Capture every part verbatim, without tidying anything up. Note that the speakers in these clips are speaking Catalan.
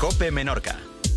COPE Menorca.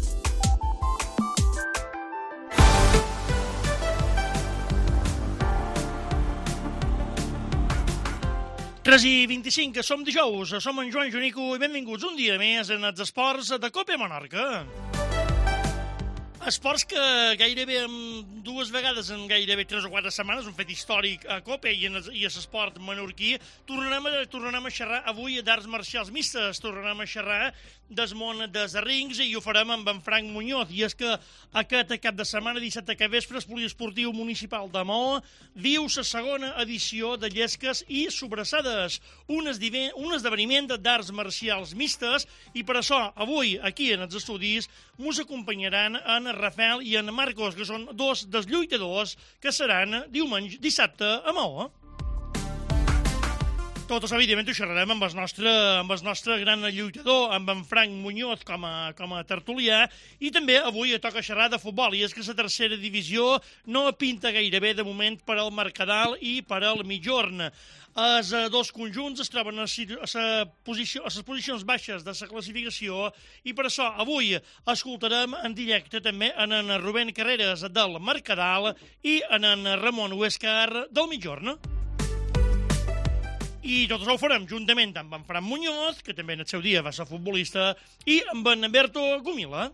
tres i vint-i-cinc, som dijous, som en Joan Junico i benvinguts un dia més en els esports de COPE Menorca. Esports que gairebé amb dues vegades en gairebé tres o quatre setmanes, un fet històric a COPE i en l'esport menorquí, tornarem a, tornarem a xerrar avui d'arts marcials mistes, tornarem a xerrar del món dels rings i ho farem amb en Frank Muñoz. I és que aquest cap de setmana, dissabte que vespre, el Poliesportiu Municipal de Maó viu la segona edició de Llesques i Sobrassades, un, un esdeveniment d'arts marcials mistes, i per això avui, aquí en els estudis, mos acompanyaran en Rafael i en Marcos, que són dos dels lluitadors que seran diumenge, dissabte a Maó. Tot això, evidentment, ho xerrarem amb el nostre, amb el nostre gran lluitador, amb en Frank Muñoz com a, com a tertulià, i també avui toca xerrar de futbol, i és que la tercera divisió no pinta gairebé de moment per al Mercadal i per al Migjorn. Els dos conjunts es troben a, a, posició, a les posicions baixes de la classificació i per això avui escoltarem en directe també en en Rubén Carreras del Mercadal i en en Ramon Huescar del Migjorn. I tot això ho farem juntament amb en Fran Muñoz, que també en el seu dia va ser futbolista, i amb en Berto Gumila.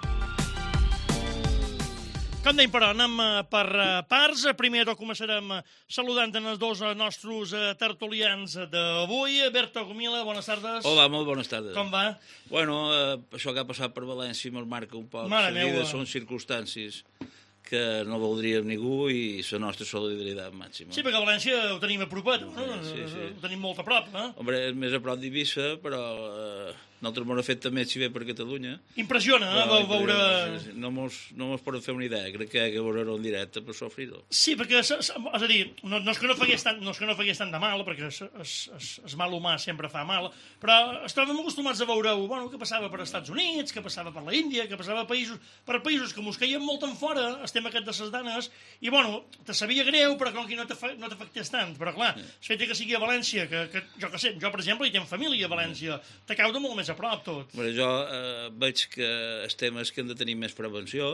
Com dèiem, però, anem per parts. Primer de tot començarem saludant els dos nostres tertulians d'avui. Berto Gumila, bones tardes. Hola, molt bones tardes. Com va? Bueno, eh, això que ha passat per València me'l marca un poc. Mare meva. Són circumstàncies que no voldríem ningú i la nostra solidaritat màxima. Sí, perquè a València ho tenim a propet, no? Sí, sí. Ho tenim molt a prop, eh? Hombre, és més a prop d'Eivissa, però eh, nosaltres m'ho fet també si ve per Catalunya. Impressiona, eh, Però, veure... Sí, sí. No mos, no mos poden fer una idea, crec que hi ha que veure-ho en directe per sofrir-ho. Sí, perquè, és, és a dir, no, no, és que no fagués tant, no és que no fagués tant de mal, perquè es, es, es, es mal humà sempre fa mal, però estàvem acostumats a veure bueno, què passava per als Estats Units, què passava per la Índia, què passava a països, per països que mos caien molt en fora, estem aquest de ses danes, i bueno, te sabia greu, però com que no t'afectés tant. Però clar, el fet que sigui a València, que, que jo que sé, jo per exemple hi tinc família a València, te cau de molt més a prop tot. Bueno, jo eh, veig que els temes que hem de tenir més prevenció,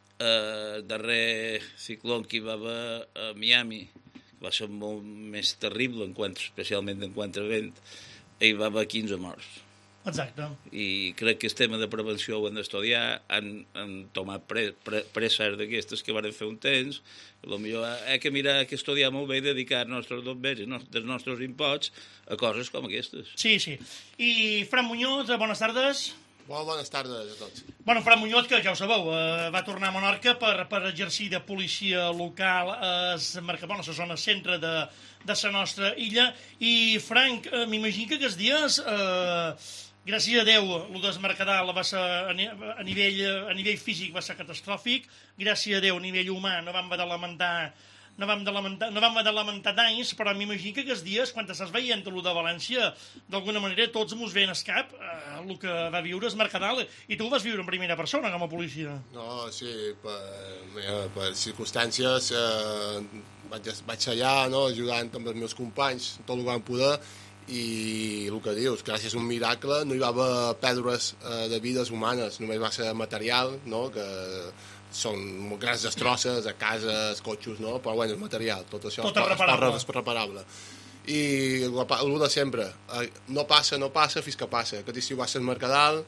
eh, darrer cicló que hi va haver a Miami, que va ser molt més terrible, en quant, especialment en quant a vent, hi va haver quinze morts. Exacte. I crec que el tema de prevenció ho hem d'estudiar, han, han tomat pre, pre, presses d'aquestes que van fer un temps, potser hi ha que mirar, que estudiar molt bé i dedicar els nostres bombers i dels nostres imposts a coses com aquestes. Sí, sí. I Fran Muñoz, bones tardes. Molt bones tardes a tots. Bueno, Fran Muñoz, que ja ho sabeu, eh, va tornar a Menorca per, per exercir de policia local a Mercadal, a la zona centre de, de la nostra illa. I, Frank, eh, m'imagino que aquests dies... Eh, gràcies a Déu, el del Mercadal va ser, a, nivell, a nivell físic va ser catastròfic. Gràcies a Déu, a nivell humà, no vam haver de lamentar, no vam de lamentar, no vam haver de lamentar danys, però m'imagino que aquests dies, quan estàs veient el de València, d'alguna manera tots mos ven al cap eh, el que va viure el Mercadal, i tu ho vas viure en primera persona com a policia. No, sí, per, per circumstàncies eh, vaig, vaig allà, no, ajudant amb els meus companys, tot el que vam poder, i el que dius, gràcies a un miracle no hi va haver pèrdues eh, de vides humanes, només va ser material, no? Que són grans destrosses a cases, cotxos, no? Però bueno, és material, tot això tot és, reparable. és reparable. I el de sempre, eh, no passa, no passa fins que passa. Aquest estiu va ser el Mercadal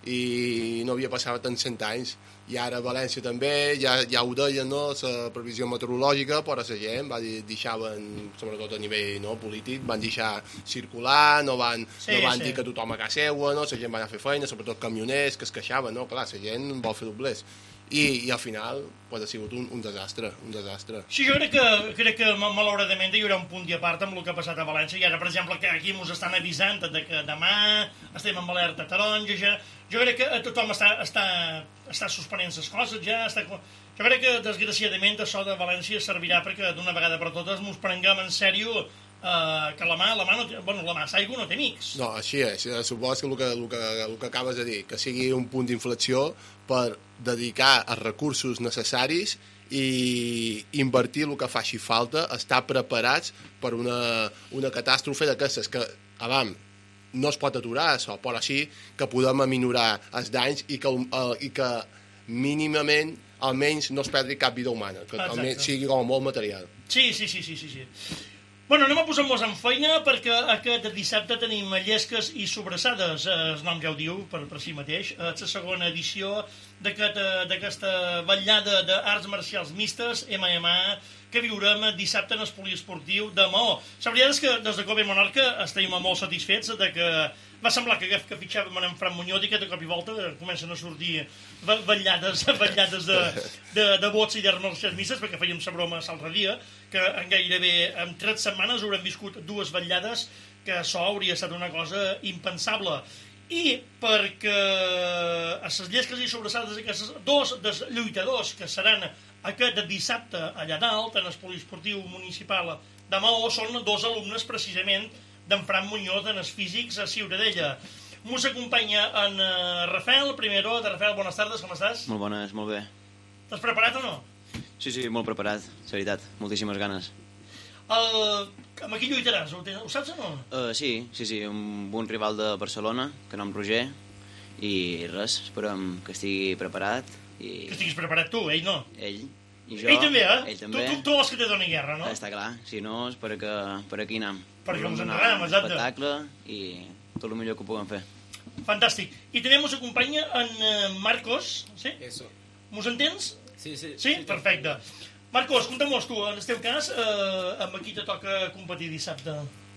i no havia passat en cent anys, i ara a València també, ja, ja ho deien, no? La previsió meteorològica, però la gent va dir, deixaven, sobretot a nivell no, polític, van deixar circular, no van, sí, no van sí. dir que tothom a casa seua, no? La gent va anar a fer feina, sobretot camioners que es queixaven, no? Clar, la gent vol fer doblers. I, i al final pues, ha sigut un, un desastre, un desastre. Sí, jo crec que, crec que malauradament hi haurà un punt i a part amb el que ha passat a València, i ara, per exemple, que aquí ens estan avisant de que demà estem amb alerta taronja, ja, jo crec que tothom està, està, està suspenent les coses, ja està... Jo crec que, desgraciadament, això de València servirà perquè d'una vegada per totes ens prenguem en sèrio Uh, que la mà, la mà no té, bueno, la mà s'aigua no té amics. No, així és. Supos que el que, el que el que acabes de dir, que sigui un punt d'inflexió per dedicar els recursos necessaris i invertir el que faci falta, estar preparats per una, una catàstrofe d'aquestes que, abans, no es pot aturar això, però sí que podem aminorar els danys i que, uh, i que mínimament almenys no es perdi cap vida humana, que Exacte. almenys sigui com a molt material. Sí, sí, sí, sí, sí, sí. Bueno, anem a posar-nos en feina perquè aquest dissabte tenim llesques i sobrassades, el nom ja ho diu per, per si mateix, és la segona edició d'aquesta aquest, vetllada d'arts marcials mixtes, M M A, que viurem dissabte en el poliesportiu de Maó. La veritat és que des de Cope Menorca estem molt satisfets de que va semblar que, que fitxàvem en Fran Muñoz i que de cop i volta comencen a sortir vetllades, vetllades de, de, de bots i d'arts marcials mixtes, perquè fèiem la broma l'altre dia, que en gairebé en tres setmanes haurem viscut dues vetllades, que això hauria estat una cosa impensable. I perquè a les llesques i sobrassades aquests dos dels lluitadors que seran aquest dissabte allà dalt, en el poliesportiu municipal de Maó, són dos alumnes precisament d'en Fran Muñoz en els físics a Ciutadella. Mos acompanya en Rafael, primero, de Rafael, bones tardes, com estàs? Molt bones, molt bé. T'has preparat o no? Sí, sí, molt preparat, la veritat, moltíssimes ganes. El... Amb qui lluitaràs? Ho, ho saps o no? Uh, sí, sí, sí, un bon rival de Barcelona, que nom Roger, i res, esperem que estigui preparat. I... Que estiguis preparat tu, ell no. Ell i jo. Ell també, eh? Ell també. Tu, tu, tu vols que te doni guerra, no? Està clar, si no és per, que, per aquí anem. Perquè ens Volem entrarem, donar un exacte. espectacle i tot el millor que ho puguem fer. Fantàstic. I també mos acompanya en Marcos, sí? Eso. Mos entens? Sí, sí. Sí? Perfecte. Marcos, conta'm-nos tu, en el teu cas, eh, amb qui te toca competir dissabte?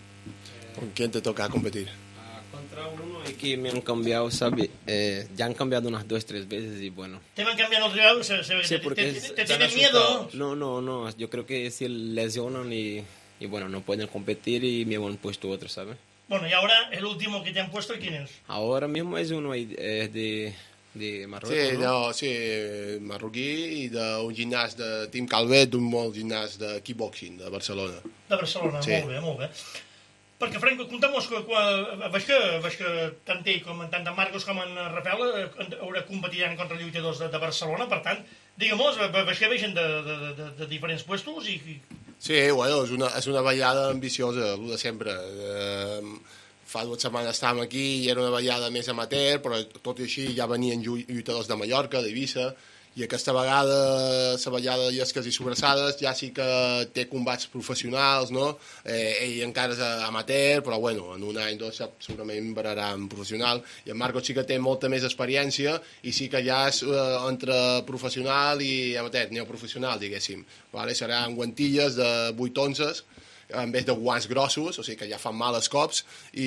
¿Con quién te toca competir? Ah, contra uno y que me han cambiado, ¿sabe? Eh, ya han cambiado unas dos, tres veces y bueno. ¿Te van cambiando el rival? Se, se, Sí, te, porque te, es- te están tienen miedo? No, no, no. Yo creo que si lesionan y, y bueno, no pueden competir y me han puesto otro, ¿sabes? Bueno, y ahora el último que te han puesto, ¿quién es? Ahora mismo es uno ahí, eh, de, de Marruecos, Sí, ¿no? no, sí, marroquí i d'un gimnàs de Tim Calvet, d'un molt gimnàs de kickboxing de Barcelona. De Barcelona, Sí. molt bé, molt bé. Perquè, Franco, conta'm-nos que, que, veig que, veig que tant ell com tant en Marcos com en Rafael eh, haurà competiran contra lluitadors de, de Barcelona, per tant, digue'm-nos, veig que vegen de, de, de, de diferents puestos i... i Sí, bueno, és una, és una ballada ambiciosa, el de sempre. Eh, fa dues setmanes estàvem aquí i era una ballada més amateur, però tot i així ja venien llu- lluitadors de Mallorca, d'Eivissa, i aquesta vegada la ballada de llesques i sobrassades ja sí que té combats professionals, no? Eh, ell encara és amateur, però bueno, en un any, dos, segurament vararà en professional, i en Marcos sí que té molta més experiència i sí que ja és eh, entre professional i amateur, neoprofessional, diguéssim. Vale? Seran guantilles de vuit onces, en vez de guants grossos, o sigui que ja fan mal els cops,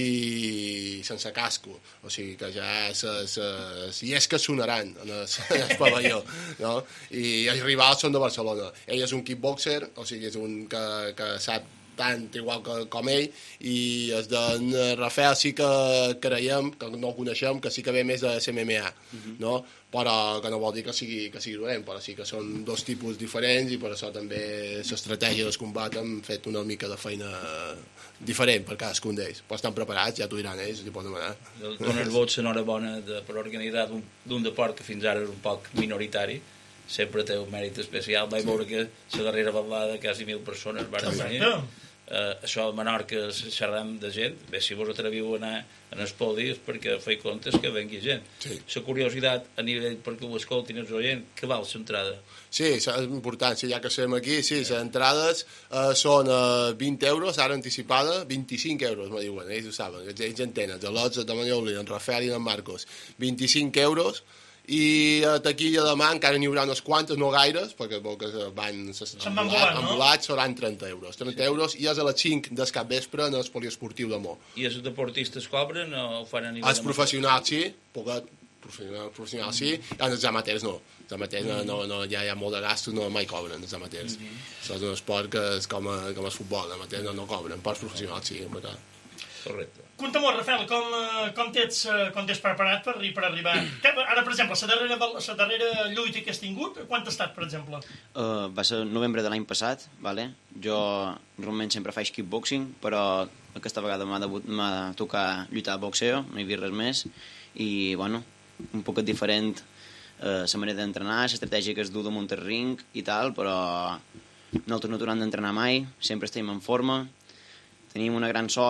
i sense casco, o sigui que ja les llesques sonaran en el, en el pavelló, no? I els rivals són de Barcelona. Ell és un kickboxer, o sigui, és un que, que sap tant igual que, com ell, i el d'en Rafael sí que creiem, que no el coneixem, que sí que ve més de M M A, no? Però que no vol dir que sigui, que sigui dolent, però sí que són dos tipus diferents i per això també l'estratègia del combat han fet una mica de feina diferent per cadascun d'ells. Però estan preparats, ja t'ho diran ells, t'hi pots demanar. Donar vots enhorabona de, per organitzar d'un d'un deport que fins ara és un poc minoritari, sempre té un mèrit especial. Vaig veure que la darrera ballada quasi mil persones van venir. Exacte. Uh, això a Menorca xerram de gent. Bé, si vos atreviu a anar en el podi és perquè feu comptes que vengui gent. Sí. La curiositat a nivell perquè ho escoltin els oients, que val l'entrada? Sí, és important, sí, ja que som aquí, sí, les entrades eh, són eh, vint euros, ara anticipada, vint-i-cinc euros, me diuen, ells ho saben, ells, ells entenen, de l'Ots, de Manioli, en Rafael i en Marcos, vint-i-cinc euros, i a taquilla demà encara n'hi haurà unes quantes, no gaires, perquè que van Se'n van volant, no? ambulats, seran trenta euros. trenta euros, i és a les cinc del capvespre en el poliesportiu de Mo. I els deportistes cobren o ho fan a nivell Els professionals sí, poquet, professionals, professionals sí, i els amateurs no. Els amateurs no, no, no, ja hi ha molt de gastos, no mai cobren els amateurs. Mm -hmm. Això és un esport que és com, a, com el futbol, els amateurs no, no cobren, però els professionals sí, perquè... Correcte. Conta'm, Rafael, com, eh, com t'ets eh, com t'ets preparat per, arri- per arribar... Que, ara, per exemple, la darrera, la darrera lluita que has tingut, quant ha estat, per exemple? Uh, va ser novembre de l'any passat, vale? Jo normalment sempre faig kickboxing, però aquesta vegada m'ha debut- m'ha tocat lluitar a boxeo, no hi havia res més, i bueno, un poquet diferent uh, la manera d'entrenar, l'estratègia que es du damunt el ring i tal, però nosaltres no aturem d'entrenar mai, sempre estem en forma, tenim una gran sort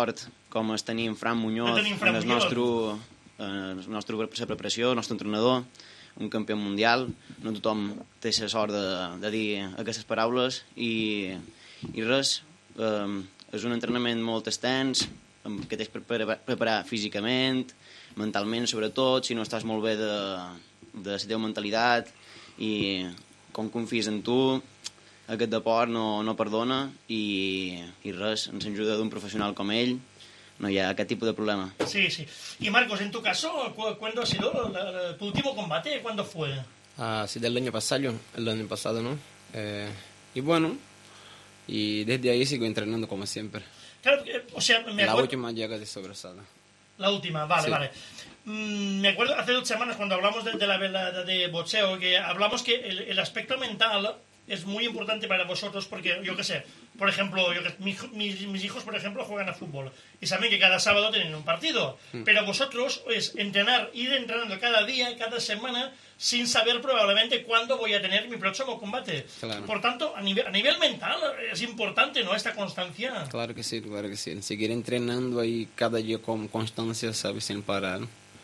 com es tenim Fran Muñoz, tenim Fran en el Muñoz. nostre, en el nostre la preparació, el nostre entrenador, un campió mundial, no tothom té la sort de, de dir aquestes paraules i, i res, eh, és un entrenament molt extens, que t'has de preparar, preparar físicament, mentalment sobretot, si no estàs molt bé de, de la teva mentalitat i com confies en tu, aquest deport no, no perdona i, i res, ens ajuda d'un professional com ell, no hi ha aquest tipus de problema. Sí, sí. Y Marcos, en tu caso, ¿cu ¿cuándo ha sido la, la, tu último combate? ¿Cuándo fue? Ah, sí, del año pasado, el año pasado, ¿no? Eh, y bueno, y desde ahí sigo entrenando como siempre. Claro, eh, o sea, me La acuerdo... última llega de sobrasada. La última, vale, Sí. vale. Mm, me acuerdo hace dos semanas cuando hablamos de, de la velada de boxeo, que hablamos que el, el aspecto mental es muy importante para vosotros porque, yo qué sé, por ejemplo, yo que, mi, mis, mis hijos, por ejemplo, juegan a fútbol y saben que cada sábado tienen un partido, mm. pero vosotros es entrenar, ir entrenando cada día, cada semana, sin saber probablemente cuándo voy a tener mi próximo combate. Claro. Por tanto, a nivel, a nivel mental es importante, ¿no?, esta constancia. Claro que sí, claro que sí. Seguir entrenando ahí cada día con constancia, ¿sabes? Sin parar.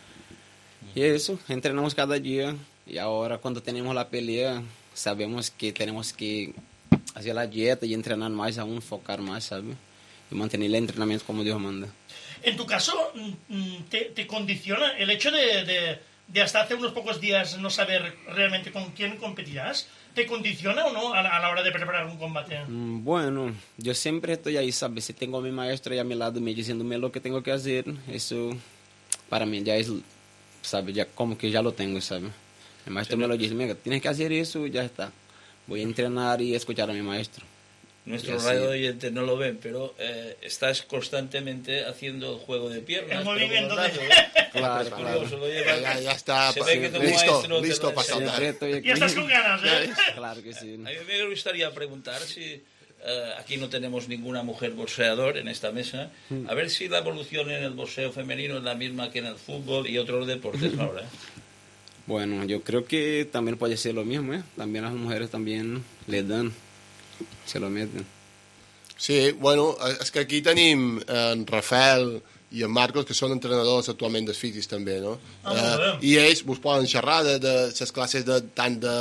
Y eso, entrenamos cada día y ahora cuando tenemos la pelea sabemos que tenemos que hacer la dieta y entrenar más aún, focar más, ¿sabes? Y mantener el entrenamiento como Dios manda. En tu caso, ¿te, te condiciona el hecho de, de, de hasta hace unos pocos días no saber realmente con quién competirás? ¿Te condiciona o no a la, a la hora de preparar un combate? Mm, Bueno, yo siempre estoy ahí, ¿sabes? Si tengo a mi maestro ahí a mi lado me diciéndome lo que tengo que hacer, eso para mí ya es, ¿sabes? Ya como que ya lo tengo, ¿sabes? El maestro me lo dice, mira, tienes que hacer eso, ya está. Voy a entrenar y escuchar a mi maestro. Nuestros Sí. radio oyentes no lo ven, pero eh, estás constantemente haciendo el juego de piernas. El movimiento pero de- con radio, ¿eh? Claro, Es claro. curioso, lo lleva- Ya, ya está Se pa- ve que tu listo, maestro te listo lo para enseña. saltar. Siempre estoy aquí. Ya estás con ganas, ¿eh? Claro que sí. A mí me gustaría preguntar si eh, aquí no tenemos ninguna mujer boxeador en esta mesa, a ver si la evolución en el boxeo femenino es la misma que en el fútbol y otros deportes ahora. ¿eh? Bueno, yo creo que también puede ser lo mismo, ¿eh? También las mujeres también le dan, se lo meten. Sí, bueno, és que aquí tenim en Rafael i en Marcos, que són entrenadors actualment dels físics també, no? Ah, molt bé. I ells vos poden xerrar de, de les classes de, tant de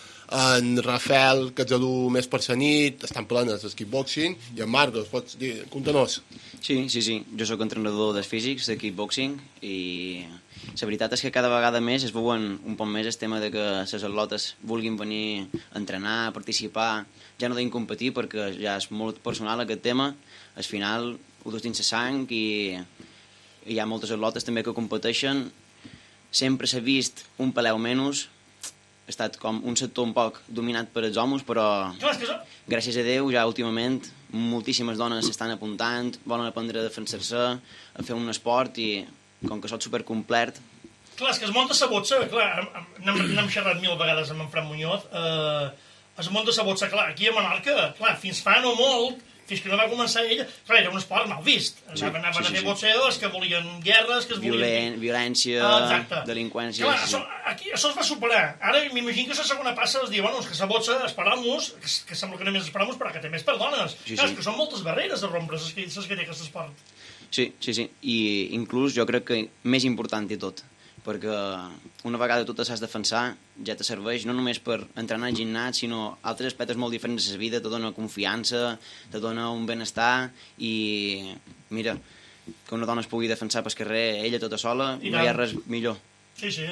en Rafael, que és el més per la nit, estan plenes del kickboxing, i en Marcos, pots dir, conta-nos. Sí, sí, sí. Jo sóc entrenador dels físics, de kickboxing, i la veritat és que cada vegada més es veuen un poc més el tema de que les atletes vulguin venir a entrenar, a participar, ja no deien competir perquè ja és molt personal aquest tema, al final ho dus dins la sang i hi ha moltes atletes també que competeixen, sempre s'ha vist un peleu menys, ha estat com un sector un poc dominat per els homes, però Clar, és que això... gràcies a Déu, ja últimament, moltíssimes dones s'estan apuntant, volen aprendre a defensar-se, a fer un esport i, com que soc supercomplet, Clar, és que el món de la boxa, clar, n'hem n'hem xerrat mil vegades amb en Fran Muñoz, eh, el món de la boxa, clar, aquí a Menorca, clar, fins fa no molt, fins que no va començar ell, clar, era un esport mal vist. Sí, Anaven, anaven sí, sí, a fer sí. boxeos que volien guerres, que es volien... violen, violència, Ah, exacte. delinqüència... Clar, sí, això, sí. aquí, això es va superar. Ara m'imagino que la segona passa es diu, bueno, és que la boxa esperamos, que, que sembla que només esperamos perquè té més per dones. Sí, Clar, sí. és que són moltes barreres de rompre, les que, les que té aquest esport. Sí, sí, sí. I inclús jo crec que més important i tot, perquè una vegada tu te saps defensar, ja te serveix no només per entrenar al gimnàs, sinó altres aspectes molt diferents de la vida, te dona confiança, te dona un benestar i, mira, que una dona es pugui defensar pel carrer ella tota sola, I no hi ha tant. res millor. Sí, sí.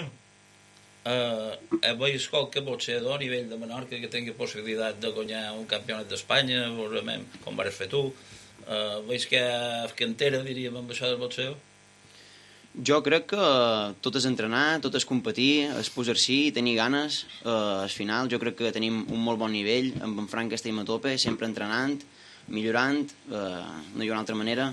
Uh, veus qualque boxeador a nivell de Menorca que tingui possibilitat de guanyar un campionat d'Espanya, com vas fer tu? Uh, veus que hi ha cantera, diríem, amb això del boxeo? Jo crec que tot és entrenar, tot és competir, és posar-s'hi, tenir ganes. Uh, al final jo crec que tenim un molt bon nivell, amb en Frank estem a tope, sempre entrenant, millorant, uh, no hi ha una altra manera.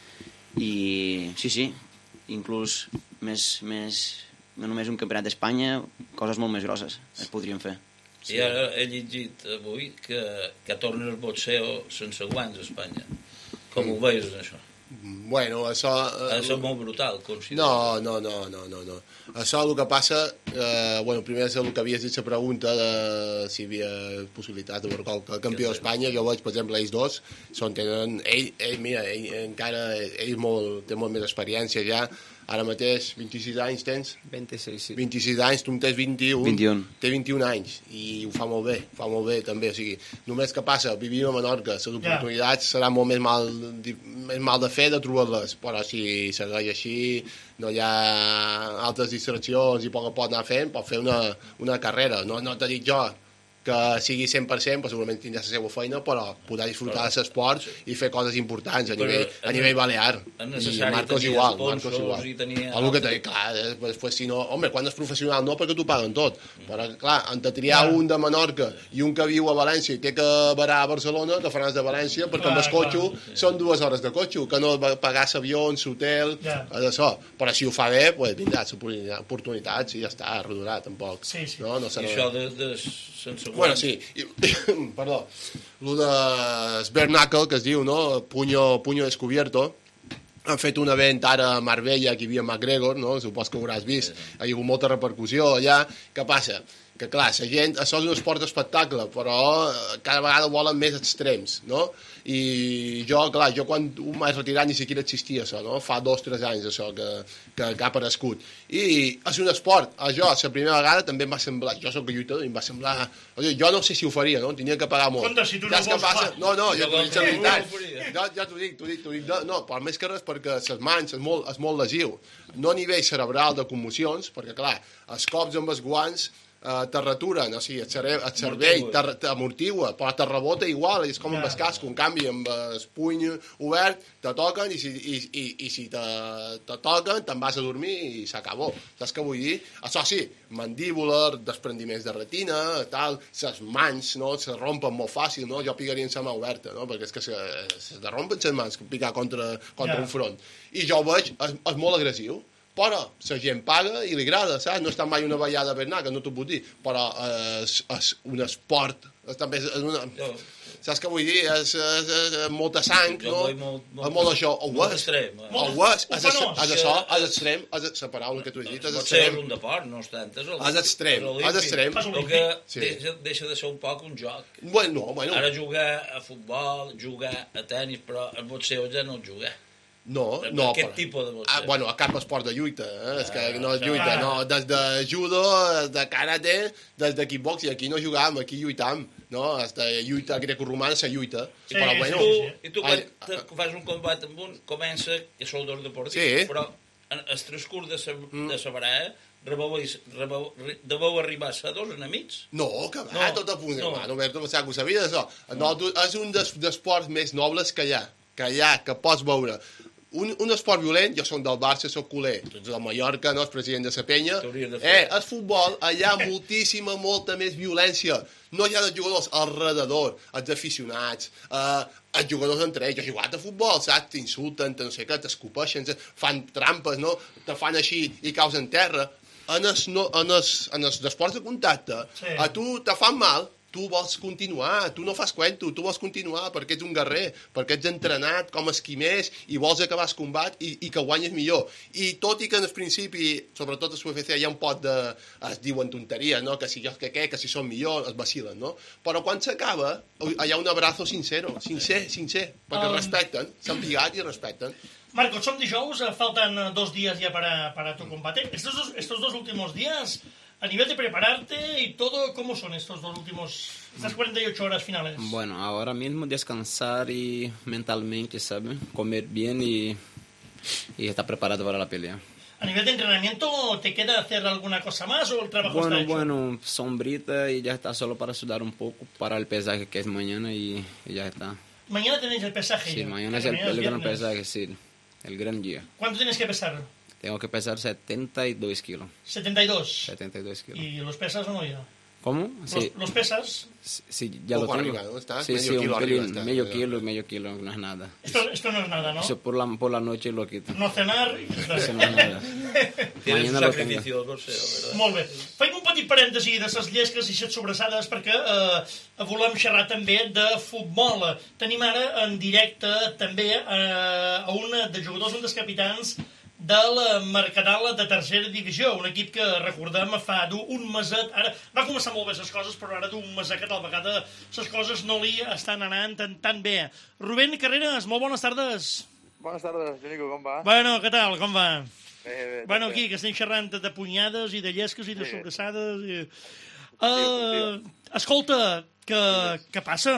I sí, sí, inclús més, més, no només un campionat d'Espanya, coses molt més grosses es podrien fer. Sí. I ara he llegit avui que, que torna el boxeo sense guants a Espanya. Com ho veus, això? Bueno, això... Ha de ser molt brutal, considero. No, no, no, no, no, no. Això el que passa... Eh, bueno, primer és el que havies dit la pregunta de si hi havia possibilitat de veure el campió d'Espanya. Jo veig, per exemple, ells dos, són, tenen... Ell, ell mira, ell encara... Ell molt, té molt més experiència ja. Ara mateix, vint-i-sis anys tens? vint-i-sis, sí. vint-i-sis anys, tu en tens vint-i-un. vint-i-un. Té vint-i-un anys i ho fa molt bé, fa molt bé també. O sigui, només que passa, vivim a Menorca, les oportunitats seran molt més mal, més mal de fer de trobar-les, però si segueix així, no hi ha altres distraccions i a poc a poc anar fent, pot fer una, una carrera. No, no t'he dit jo que sigui cent per cent, però segurament tindrà la seva feina, però podrà disfrutar de l'esport i fer coses importants a nivell, a nivell balear. I Marcos igual, Marcos igual. El que t'he dit, clar, després si no... Home, quan és professional no, perquè t'ho paguen tot. Però, clar, han de triar un de Menorca i un que viu a València i té que varar a Barcelona, que faràs de València, perquè amb el cotxe són dues hores de cotxe, que no pagar l'avió, l'hotel, això. Però si ho fa bé, doncs vindrà oportunitats i ja està, a redurar, tampoc. Sí, sí. I això de... sense bueno, sí, I, perdó, el de Sbernacle, que es diu, no? Puño, puño descubierto. Han fet un event ara a Marbella, que hi havia McGregor, no? Supos que ho hauràs vist. Ha hagut molta repercussió allà. Què passa? Que clar, la gent, això és un esport d'espectacle, però cada vegada volen més extrems, no? I jo, clar, jo quan m'he retirat ni siquiera existia això, no? Fa dos o tres anys això que, que, que ha aparegut. I és un esport, a jo, la primera vegada també em va semblar, jo soc lluitador i em va semblar, jo no sé si ho faria, no? Tenia que pagar molt. Conta, si tu no vols, passa... No, no, ja t'ho dic la veritat. Jo, ja t'ho dic, t'ho dic, t'ho dic, no, per més que res perquè les mans és molt, és molt lesiu. No a nivell cerebral de commocions, perquè clar, els cops amb els guants Uh, te returen, o sigui, el, cere el cervell t'amortigua, però te rebota igual, és com amb el casc, un canvi amb el puny obert, te toquen i si, i, i, i si te, te toquen te'n vas a dormir i s'acabó. Saps què vull dir? Això sí, mandíbula, desprendiments de retina, tal, les mans, no?, se rompen molt fàcil, no? Jo picaria amb la mà oberta, no?, perquè és que se, se te rompen les mans picar contra, contra yeah. un front. I jo ho veig, és, és molt agressiu. Però la gent paga i li agrada, saps? No està mai una ballada a Bernat, que no t'ho puc dir, però és, és un esport, és, també és una... Saps què vull dir? És, és, és molta sang, no? Molt, molt, molt això, ho és. Molt extrem. Ho és, és això, és extrem, és la paraula que tu has dit, és extrem. Pot ser un deport, no és tant, és És extrem, és extrem. El que deixa, deixa de ser un poc un joc. Bueno, bueno. Ara jugar a futbol, jugar a tenis, però el boxeo ja no el jugar. No, no, aquest però, tipus de boxeo. Ah, bueno, a cap esport de lluita, eh? És que no és lluita, no, des de judo, des de karate, des de kickbox, i aquí no jugàvem, aquí lluitam, no? Des de lluita grecorromana se lluita. Sí, però, bueno, sí, sí. I tu quan ai, fas un combat amb un, comença, que sou dos deportistes, sí. Però en el transcurs de sa, mm. de sa baralla, rebeu, rebeu, deveu arribar a dos enemics? No, que va, no, tot a punt, no. No, Berto, que ho sabia d'això. No, és un dels esports més nobles que hi ha, que hi ha, que pots veure. Un, un esport violent, jo soc del Barça, soc culer, tu ets del Mallorca, no, és president de la penya. Eh, el futbol, allà moltíssima, molta més violència. No hi ha de jugadors alrededor, els aficionats, eh, els jugadors entre ells. Jo he jugat a futbol, saps? T'insulten, no sé què, t'escopeixen, fan trampes, no? Te fan així i caus en terra. En els, no, en els, en els esports de contacte, sí. A tu te fan mal, tu vols continuar, tu no fas cuento, tu vols continuar perquè ets un guerrer, perquè ets entrenat com esquimers i vols acabar el combat i, i que guanyes millor. I tot i que en el principi, sobretot a l'U F C, hi ha un pot de... es diuen tonteries, no? Que si jo que què, que si són millor, es vacilen, no? Però quan s'acaba, hi ha un abrazo sincero, sincer, sincer, perquè um... respecten, s'han pigat i respecten. Marcos, som dijous, faltan dos días ya para, para tu combate. Estos dos, estos dos últimos días... A nivel de prepararte y todo, ¿cómo son estos dos últimos, estas cuarenta y ocho horas finales? Bueno, ahora mismo descansar y mentalmente, ¿sabes? Comer bien y, y estar preparado para la pelea. ¿A nivel de entrenamiento te queda hacer alguna cosa más o el trabajo bueno, está hecho? Bueno, sombrita y ya está, solo para sudar un poco, para el pesaje que es mañana y, y ya está. ¿Mañana tenéis el pesaje? Sí, ya? mañana es el, el gran pesaje, sí, el gran día. ¿Cuánto tienes que pesar? Tengo que pesar setenta y dos kilos. ¿setenta y dos? setenta y dos kilos. ¿Y los pesas o no ya? ¿Cómo? Sí. ¿Los, los pesas? Sí, ya lo tengo. Arriba, ¿no? ¿Estás? Sí, medio sí, kilo un pelín, arriba, medio kilo, medio kilo, no es nada. Esto, esto no es nada, ¿no? Eso por la, por la noche lo quito. No cenar... Eso no es nada. Tienes Mañana un lo sacrificio del boxeo, ¿verdad? Molt bé. Fem un petit petit parèntesi de les llesques i les sobrassades perquè eh, volem xerrar també de futbol. Tenim ara en directe també eh, a un dels jugadors, un dels capitans del Mercadal de tercera divisió, un equip que recordem fa un meset, ara va començar molt bé les coses, però ara d'un meset que tal vegada les coses no li estan anant tan, tan bé. Rubén Carreras, molt bones tardes. Bones tardes, Jonico, com va? Bueno, què tal, com va? Bé, bé, bueno, bé. aquí, que estem xerrant de punyades i de llesques i de Sí. sobrassades. I... Confio, Uh, escolta, què, què passa?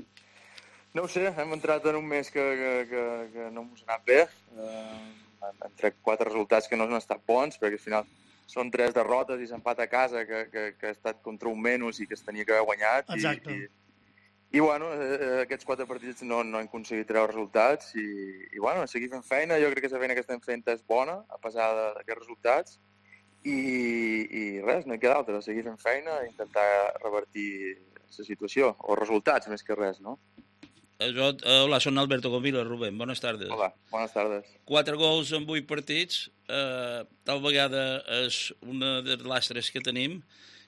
No ho sé, hem entrat en un mes que, que, que, que no mos ha anat bé. Uh, hem, hem tret quatre resultats que no han estat bons, perquè al final són tres derrotes i s'empat a casa, que, que, que ha estat contra un menys i que es tenia que haver guanyat. Exacte. I, i, i bueno, eh, aquests quatre partits no, no hem aconseguit treure resultats i, i bueno, seguir fent feina. Jo crec que la feina que estem fent és bona, a pesar d'aquests resultats. I, i res, no hi queda altra, seguir fent feina i intentar revertir la situació, o resultats més que res, no? Jo, hola, soy Alberto Gomila, Rubén, bones tardes. Hola, bones tardes. Quatre gols en vuit partits, eh, tal vegada és una de les lastres que tenim,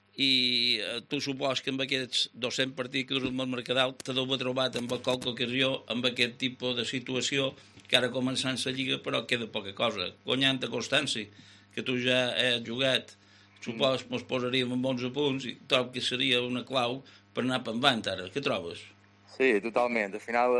i eh, tu supos que amb aquests dos-cents partits que durant el Mercadal te deu haver trobat amb qualque ocasió amb aquest tipus de situació que ara començant la Lliga però queda poca cosa. Guanyant a Constància, que tu ja has jugat, supos que ens posaríem amb onze punts i trobo que seria una clau per anar per endavant ara. Què trobes? Sí, totalment. Al final,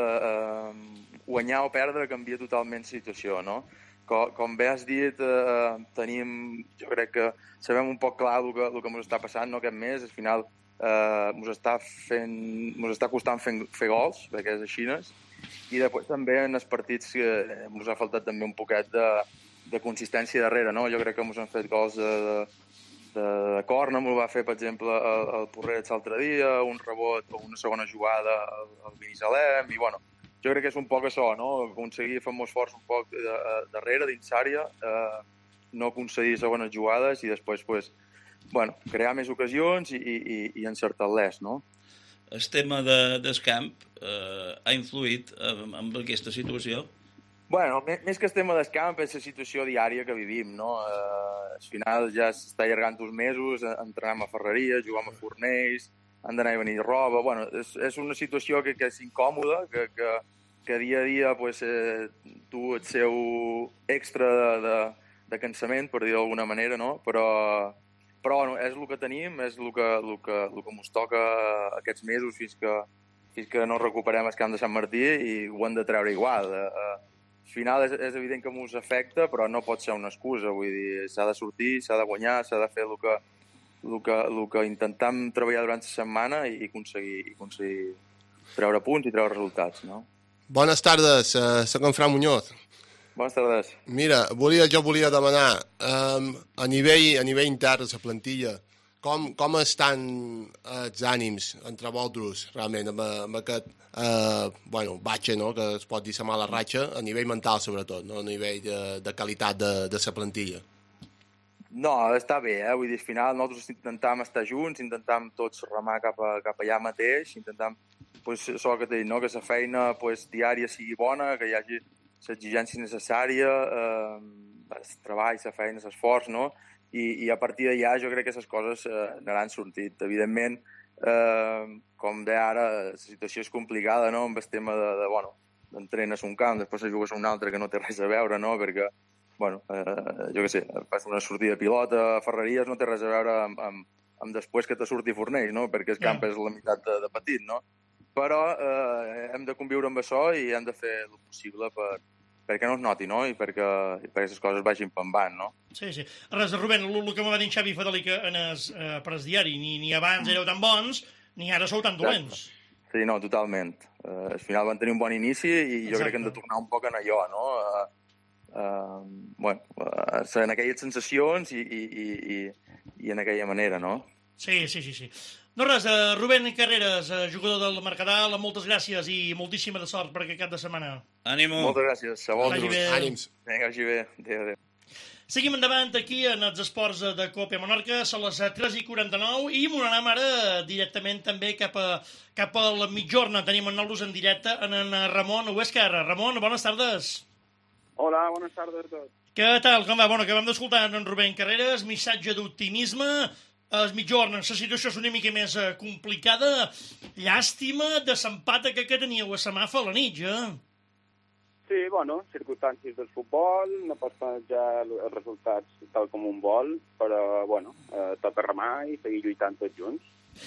eh, guanyar o perdre canvia totalment la situació, no? Com, com bé has dit, eh, tenim, jo crec que sabem un poc clar el que, el que ens està passant, no, aquest mes. Al final, eh, ens està fent, ens està costant fent, fer gols, perquè és així. I després també en els partits que ens ha faltat també un poquet de, de consistència darrere, no? Jo crec que ens han fet gols de, de, de, de corna, m'ho va fer, per exemple, el, el Porreig l'altre dia, un rebot o una segona jugada al, al Binissalem, i bueno, jo crec que és un poc això, no? Aconseguir fer molt esforç un poc de, de, darrere, dins àrea, eh, no aconseguir segones jugades i després, pues, bueno, crear més ocasions i, i, i encertar-les, no? El tema de, del camp eh, ha influït en, en aquesta situació? Bueno, més, més que el tema del camp és la situació diària que vivim, no? Eh, al final ja s'està allargant uns mesos, entrenem a Ferreria, juguem a Fornells, han d'anar i venir roba. Bueno, és, és una situació que, que és incòmoda, que, que, que dia a dia pues, eh, tu el seu extra de, de, de cansament, per dir d'alguna manera, no? Però, però bueno, és el que tenim, és el que, el que, el que ens toca aquests mesos fins que, fins que no recuperem el camp de Sant Martí i ho hem de treure igual. Eh, al final és, és evident que ens afecta, però no pot ser una excusa. Vull dir, s'ha de sortir, s'ha de guanyar, s'ha de fer el que, el que, el que intentam treballar durant la setmana i aconseguir, i aconseguir treure punts i treure resultats, no? Bones tardes, uh, soc en Fran Muñoz. Bones tardes. Mira, volia, jo volia demanar, um, a nivell, a nivell intern, la plantilla, com, com estan els ànims entre vosaltres, realment, amb, amb aquest, uh, bueno, batxa, no?, que es pot dir la mala ratxa, a nivell mental, sobretot, no?, a nivell de, de qualitat de, de la plantilla. No, està bé, eh? Vull dir, al final nosaltres intentam estar junts, intentam tots remar cap, a, cap allà mateix, intentam, pues, això que t'he dit, no? Que la feina pues, diària sigui bona, que hi hagi l'exigència necessària, eh, el treball, la feina, l'esforç, no? I, I a partir d'allà jo crec que les coses eh, n'hauran sortit. Evidentment, eh, com deia ara, la situació és complicada, no?, amb el tema de, de bueno, d'entrenes un camp, després jugues un altre que no té res a veure, no?, perquè bueno, eh, jo què sé, fas una sortida de pilota a Ferreries, no té res a veure amb, amb, amb després que te surti Fornells, no?, perquè el camp yeah. és la meitat de, de petit, no? Però eh, hem de conviure amb això i hem de fer el possible per, perquè no es noti, no?, i perquè, i perquè les coses vagin pembant, no? Sí, sí. Res, Rubén, el, el que m'ha dit Xavi Fadelica en el eh, pres diari, ni, ni abans éreu tan bons, ni ara sou tan dolents. Sí, no, totalment. Uh, al final van tenir un bon inici i jo Exacte. crec que hem de tornar un poc en allò, no?, uh, Uh, bueno, uh, en aquelles sensacions i, i, i, i en aquella manera, no? Sí, sí, sí, sí. No res, uh, Rubén Carreras, uh, jugador del Mercadal, moltes gràcies i moltíssima de sort per aquest cap de setmana. Ànimo. Moltes gràcies. A vosaltres. Ànims. Vinga, vagi bé. Adéu, adéu. Seguim endavant aquí en els esports de Copa Menorca, són les tres i quaranta-nou i m'ho anem ara directament també cap a, cap a la mitjorna. Tenim en nosaltres en directe en, en Ramon Huescar. Ramon, bones tardes. Hola, bones tardes a tots. Què tal, com va? Bueno, acabem d'escoltar en Rubén Carreras, missatge d'optimisme. el mitjorn, la situació és una mica més eh, complicada. Llàstima de l'empat que, que teníeu a la mà fa la nit, ja. Sí, bueno, circumstàncies del futbol, no pots manejar els resultats tal com un vol, però, bueno, eh, toca remar i seguir lluitant tots junts.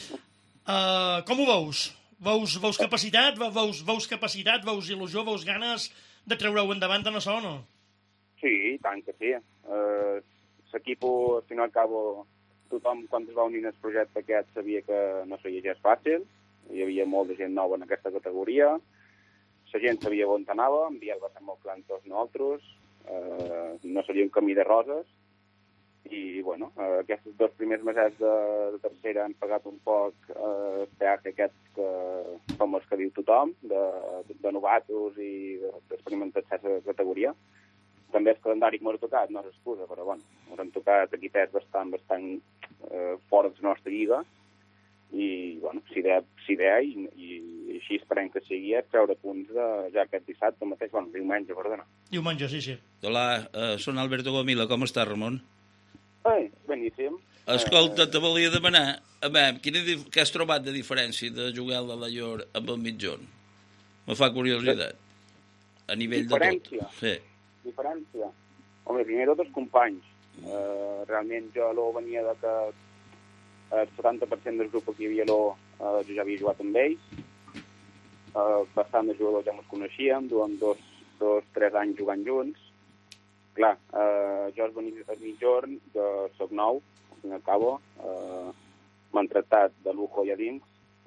Uh, com ho veus? Veus, veus capacitat? Veus, veus capacitat? Veus il·lusió? Veus ganes de treure-ho endavant en això o no? Sí, tant que sí. Uh, L'equip, al final, cabo, tothom, quan es va unir el projecte aquest, sabia que no seria gens fàcil. Hi havia molta gent nova en aquesta categoria. La gent sabia on anava, en Biel va ser molt clar en tots nosaltres, eh, no seria un camí de roses, i, bueno, eh, aquests dos primers mesos de, de tercera han pagat un poc eh, el peatge aquest que, com els que diu tothom, de, de novatos i d'experimentar aquesta categoria. També el calendari que m'ha tocat no és excusa, però, bueno, m'han tocat equipets bastant, bastant eh, fora de la nostra lliga, i, bueno, si idea, si idea i, i així esperem que sigui a treure punts de, ja aquest dissabte mateix, bueno, diumenge, perdona. Diumenge, sí, sí. Hola, uh, són Alberto Gomila, com està, Ramon? Ai, beníssim. Escolta, te volia demanar, a veure, quina, què has trobat de diferència de jugar a la Llor amb el mitjorn? Me fa curiositat. A nivell diferència. de tot. Sí. Diferència. Home, primer tot els companys. Uh, realment jo lo venia de que el setanta per cent del grup que hi havia lo, uh, jo ja havia jugat amb ells. Uh, bastant de jugadors ja ens coneixíem, duem dos, dos, tres anys jugant junts. Clar, uh, jo el mitjorn, jo soc nou, al fin i al cabo, uh, m'han tractat de lujo allà dins,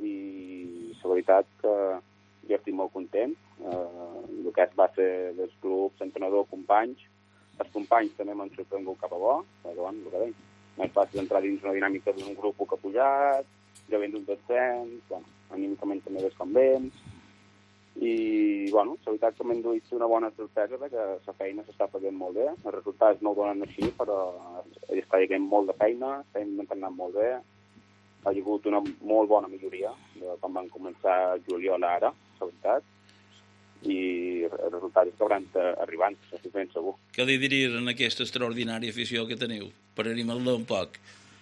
i la veritat que jo estic molt content. Uh, el que és base dels clubs, entrenador, companys. Els companys també m'han sorprengut cap a bo, perquè, bueno, el que deim, més fàcil entrar dins una dinàmica d'un grup que ha pujat, jo venc d'un descens, bueno, anímicament també ves com vens, i, bueno, la veritat que m'he enduit una bona sorpresa que la feina s'està fent molt bé, els resultats no ho donen així, però hi està haguent molt de feina, estem entrenant molt bé, ha hagut una molt bona milloria de quan van començar juliol a ara, la veritat, i els resultats acabaran arribant, estic ben segur. Què li diries en aquesta extraordinària afició que teniu? Per animar-la un poc.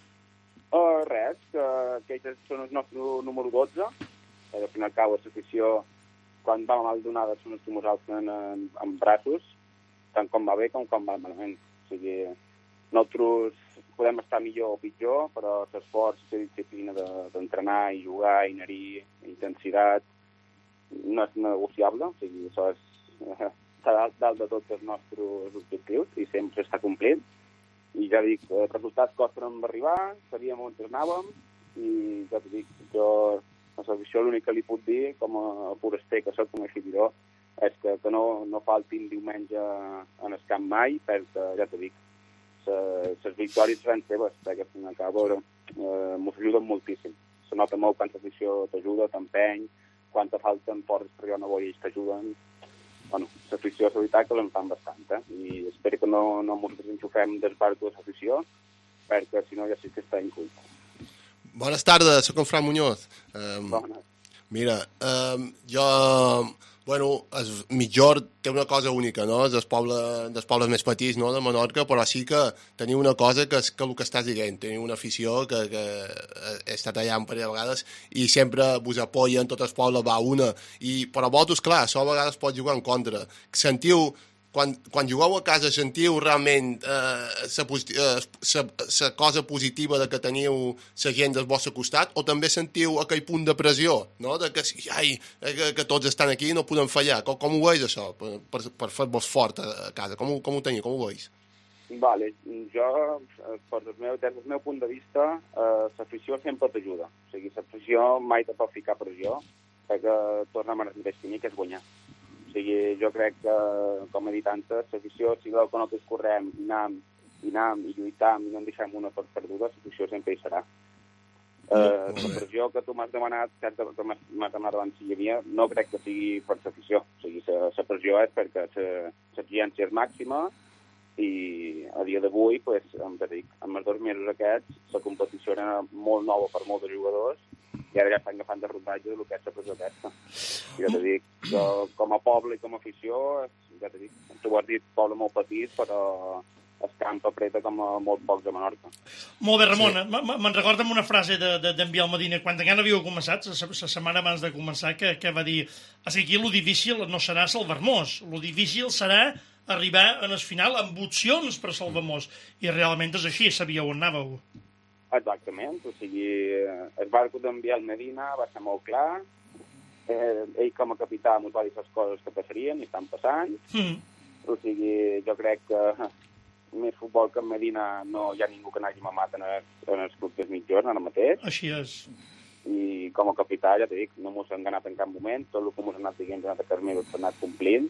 Uh, res, que aquells són els nostres número dotze, que al final cau l'afició, quan va mal donada són els que nosaltres en, en, en braços, tant com va bé com quan va malament. O sigui, nosaltres podem estar millor o pitjor, però l'esforç, la disciplina d'entrenar i jugar, i anar-hi, intensitat, no és negociable, o sigui, això és eh, dalt, dalt de tots els nostres objectius i sempre està complint. I ja dic, els resultats costen arribar, sabíem on anàvem, i ja t'ho dic, jo a l'afició l'únic que li puc dir, com a foraster que soc, com a seguidor, és que, que no, no faltin diumenge en el camp mai, perquè, ja t'ho dic, les victòries seran seves, perquè al final acabo, eh, mos ajuden moltíssim. Se nota molt quan l'afició t'ajuda, t'empeny, quan te falten portes per jo no vull ells t'ajuden. Bueno, l'afició és veritat que l'en fan bastant, eh? I espero que no, no ens desenxufem del barco de l'afició, perquè si no ja sí que està inculte. Bones tardes, soc en Fran Muñoz. Um, Bones. Mira, um, jo... Bueno, el Mitjorn té una cosa única, no? És dels pobles, dels pobles més petits, no?, de Menorca, però sí que teniu una cosa que és que el que estàs dient, teniu una afició que, que he estat allà un parell de vegades i sempre vos apoyen, tot el poble va una, i, però vosaltres, clar, això a vegades pot jugar en contra. Sentiu, quan, quan jugueu a casa, sentiu realment la eh, eh, cosa positiva de que teniu la gent del vostre costat, o també sentiu aquell punt de pressió, no?, de que, ai, que, que tots estan aquí i no podem fallar. Com, com ho veus, això, per, per, per fer-vos fort a casa? Com, com ho teniu, com ho veus? Vale, jo, per el meu, des del meu punt de vista, eh, l'afició sempre t'ajuda. O sigui, l'afició mai te pot ficar pressió, perquè tornem al mateix camí, que és guanyar. O sigui, jo crec que, com he dit antes, l'afició, si veu que nosaltres correm i anem, i anem, i lluitam, i no en deixem una per perduda, l'afició sempre hi serà. Eh, la pressió que tu m'has demanat, que m'has demanat abans si hi havia, no crec que sigui per l'afició. O sigui, la pressió és perquè l'exigència és màxima, i a dia d'avui, pues, em dic, en els dos mesos aquests, la competició era molt nova per molts jugadors, i ara ja estan agafant de rodatge del que és la pressió aquesta. I ja t'ho dic, que com a poble i com a afició, ja t'ho dic, tu ho has dit, poble molt petit, però el camp apreta com a molt pocs a Menorca. Molt bé, Ramon, sí. Me'n recordo amb una frase d'en de, Biel Medina, quan encara havíeu començat, la setmana abans de començar, que, que va dir, és que aquí lo difícil no serà salvar-nos, lo difícil serà arribar en el final amb opcions per salvar-nos, i realment és així, sabíeu on anàveu. Exactament, o sigui, el barco d'en Biel Medina va ser molt clar, eh, ell com a capità ens va dir les coses que passarien i estan passant, mm. o sigui, jo crec que més futbol que en Medina no hi ha ningú que n'hagi mamat en el, en els clubs dels mitjors ara mateix. Així és. I com a capità, ja t'he dit, no mos han ganat en cap moment, tot el que mos han anat dient, han anat a Carmelo, s'ha anat complint,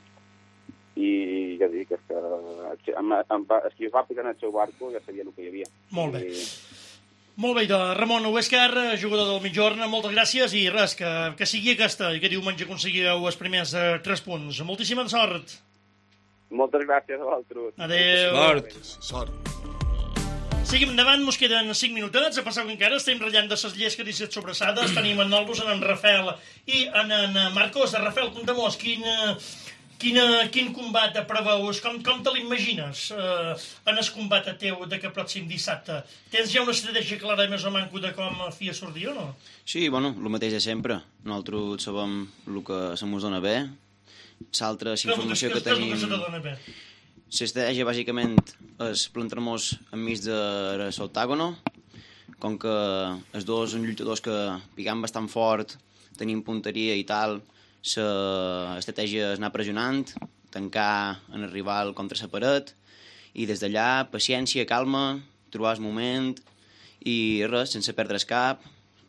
i ja dic, és que amb, amb, és que jo va picar en el seu barco, ja sabia el que hi havia. Molt bé. I... Molt bé, de Ramon Huescar, jugador del Mitjorn, moltes gràcies, i res, que, que sigui aquesta, i que diumenge aconseguireu els primers eh, tres punts. Moltíssima sort. Moltes gràcies a vosaltres. Adéu. Sort. Sort. Seguim endavant, mos queden cinc minutets, a passar que encara estem ratllant de ses llesques i ses sobrassades, tenim en Nolbus, en en Rafael i en en Marcos. Rafael, contem-nos, quin, quin, quin combat preveus, com, com te l'imagines eh, en el combat teu d'aquest pròxim dissabte? Tens ja una estratègia clara més o manco de com fia sortir o no? Sí, bueno, el mateix de sempre. Nosaltres sabem el que se mos dona bé, l'altra informació que tenim... L'estratègia, bàsicament, és plantar-nos enmig de l'octàgono, com que els dos són lluitadors que picam bastant fort, tenim punteria i tal, l'estratègia és anar pressionant, tancar en el rival contra la paret, i des d'allà, paciència, calma, trobar el moment, i res, sense perdre's cap,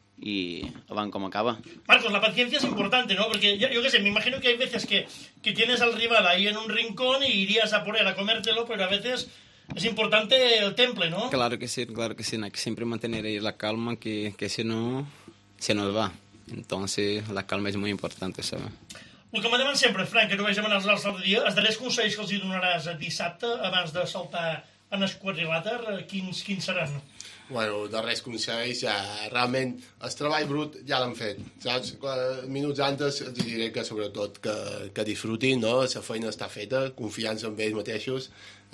y van como acaba. Marcos, la paciencia es importante, ¿no? Porque yo, yo qué sé, me imagino que hay veces que, que tienes al rival ahí en un rincón y irías a por él a comértelo, pero a veces es importante el temple, ¿no? Claro que sí, claro que sí, hay que siempre mantener ahí la calma, que, que si no, se nos va. Entonces, la calma es muy importante, ¿sabes? El que me deman sempre, Frank, que no vaig demanar l'altre dia, els darrers consells que els hi donaràs dissabte abans de saltar en el quadrilàter, quins, quins seran? Bueno, darrers consells, ja, realment, el treball brut ja l'han fet, saps? Minuts antes els diré que, sobretot, que, que disfrutin, no? La feina està feta, confiança en ells mateixos,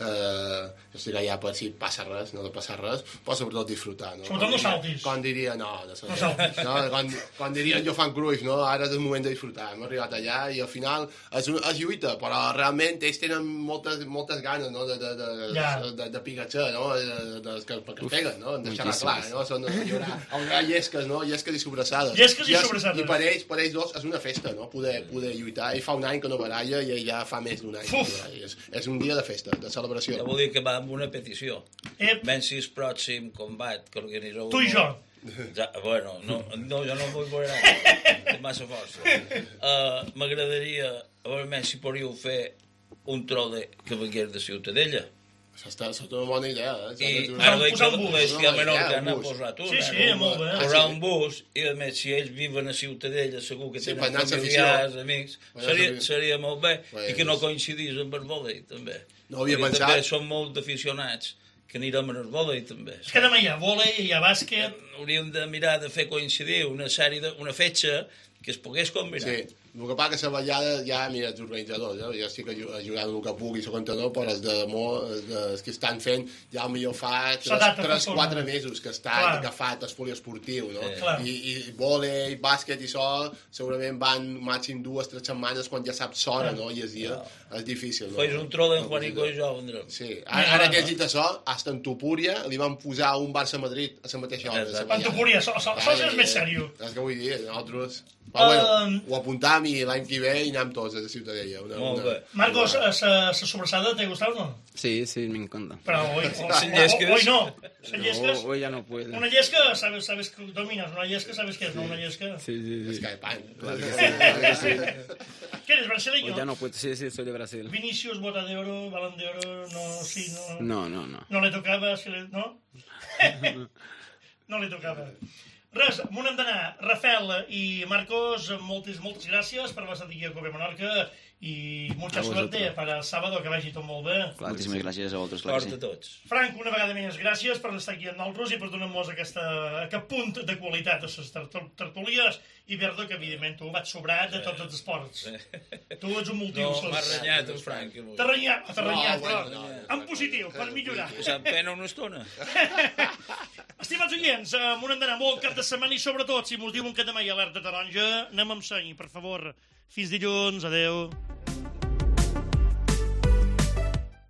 eh, jo estic allà per si passa res, no de passar res, però sobretot disfrutar, no? Sobretot no saltis. Com diria, no, no, no saltis. No, com, com dirien Johan Cruyff, no? Ara és el moment de disfrutar, hem arribat allà i al final és, és lluita, però realment ells tenen moltes, moltes ganes, no? De, de, de, ja. de, de, de pigatxer, no? De, de, de, que, que es peguen, no? De deixar-la clar, no? Són, hi haurà, haurà llesques, no? Llesques i sobrassades. Llesques i sobrassades. I per ells, per ells dos és una festa, no? Poder, poder lluitar. I fa un any que no baralla i ja fa més d'un any. És, és un dia de festa, de celebració. Ja vol dir que va amb una petició. Ep. Venci el pròxim combat que organitzeu... Tu i jo. Ja, bueno, no, no, jo no vull veure és massa força. Uh, M'agradaria, a veure més si podríeu fer un trole que vengués de Ciutadella. Això està sota una bona idea, eh? I ara veig que l'Estia Menorca n'ha posat una. Sí, sí, molt bé. Posar un bus, i a més, si ells viven a Ciutadella, segur que sí, tenen familiars, amics, seria, seria molt bé, pues... i que no coincidís amb el vòlei, també. No havia pensat. També són molt d'aficionats que anirem a el vòlei, també. És que demà hi ha vòlei, hi ha bàsquet... Hauríem de mirar de fer coincidir una sèrie de, una fetge que es pogués combinar. Sí. El que passa que la ballada ja, mira, els organitzadors, eh? Jo estic ajudant el que pugui, el contador, però els de molt, els que estan fent, ja millor fa tres quatre mesos que estan, que fa el poliesportiu, no? Eh. I, i vòlei, bàsquet i sol, segurament van màxim dues, tres setmanes quan ja saps s'hora, no? I és dia, és difícil, no? Fes un trol en Juanico i jo, vendrem. Sí, ara, ara que has dit això, hasta en Tupúria li van posar un Barça-Madrid a la mateixa hora. En Tupúria, això és més sèrio. És que vull dir, nosaltres... Però, bueno, ho apuntam i l'any que ve i anem tots a la Ciutadella. Una, Molt una, bé. Marcos, ¿la sobrasada te gusta o no? Sí, sí, me encanta. Pero hoy, Sin hoy, yesques. hoy no. Sin No, yesques. hoy ya no puedo. Una yesca, sabes, sabes que dominas. Una yesca, sabes qué es, ¿no? Una yesca. Sí, sí, Es sí. que hay pan. Claro que sí, claro que sí. ¿Qué eres, brasileño? Hoy ya no puedo, sí, sí, soy de Brasil. Vinicius, bota de oro, balón de oro, no, sí, no. No, no, no. No le tocaba, si le, ¿no? No le tocaba. Res, m'ho hem d'anar. Rafael i Marcos, moltes, moltes gràcies per l'estar aquí a Cope Menorca i mucha suerte para el sábado, que vagi tot molt bé. Moltíssimes gràcies a vosaltres. Sort a tots. Frank, una vegada més, gràcies per estar aquí amb nosaltres i per donar-nos aquesta, aquest punt de qualitat a les tertúlies i Verdo, que evidentment tu vaig sobrat de tots els esports. Tu ets un multiús. No, m'ha renyat el Frank. T'ha renyat, t'ha renyat, però en positiu, per millorar. Se'm pena una estona. Estimats oients, m'ho hem d'anar molt cap de setmana i sobretot, si mos diuen que demà hi ha alerta taronja, anem amb seny, per favor. Fins dilluns, adeu.